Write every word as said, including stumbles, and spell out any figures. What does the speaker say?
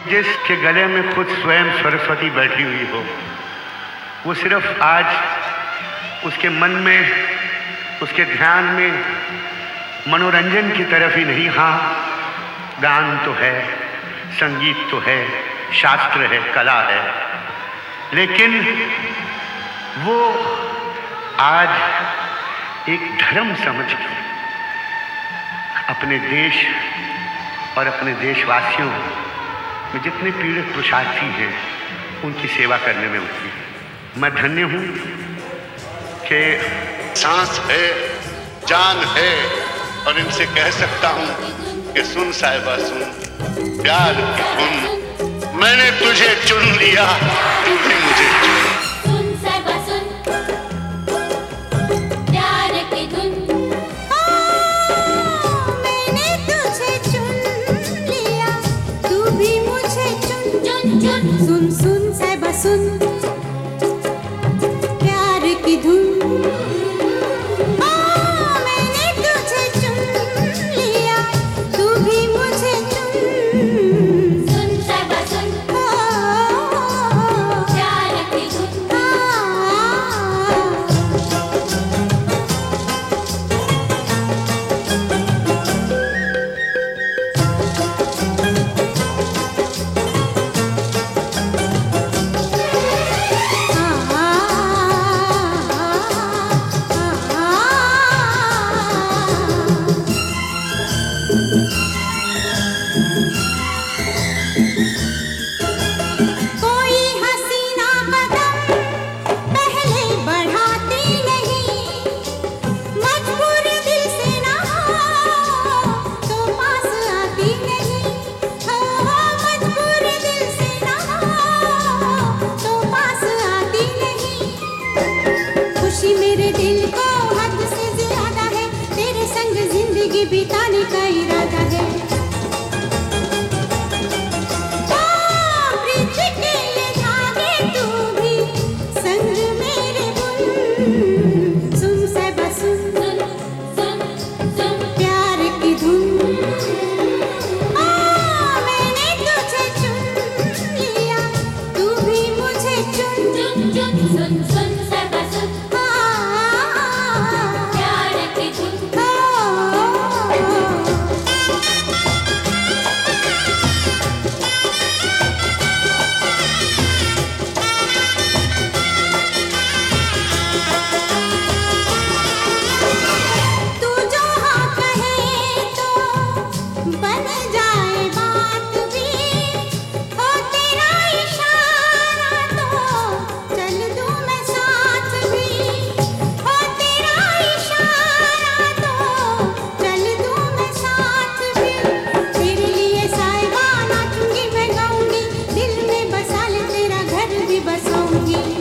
जिसके गले में खुद स्वयं सरस्वती बैठी हुई हो, वो सिर्फ आज उसके मन में, उसके ध्यान में मनोरंजन की तरफ ही नहीं, हाँ गान तो है, संगीत तो है, शास्त्र है, कला है, लेकिन वो आज एक धर्म समझ के अपने देश और अपने देशवासियों में जितने पीड़ित पुरुषार्थी हैं उनकी सेवा करने में उतरी है। मैं धन्य हूँ कि सांस है, जान है, और इनसे कह सकता हूँ कि सुन साहिबा सुन, प्यार की धुन, मैंने तुझे चुन लिया, तू भी मुझे चुन। सुन साहिबा सुन, प्यार की धुन, मैंने तुझे चुन लिया, तू भी मुझे चुन चुन चुन। सुन सुन साहिबा सुन, प्यार की धुन, मेरे दिल को हद से ज्यादा है, तेरे संग जिंदगी बिताने का इरादा है। प्रीत के ये धागे तू भी संग मेरे बुन। सुन साहिबा सुन, सुन सुन प्यार की धुन, मैंने तुझे चुन लिया, तू भी मुझे चुन चुन चुन। सुन सुन साहिबा सुन, बसाऊंगी।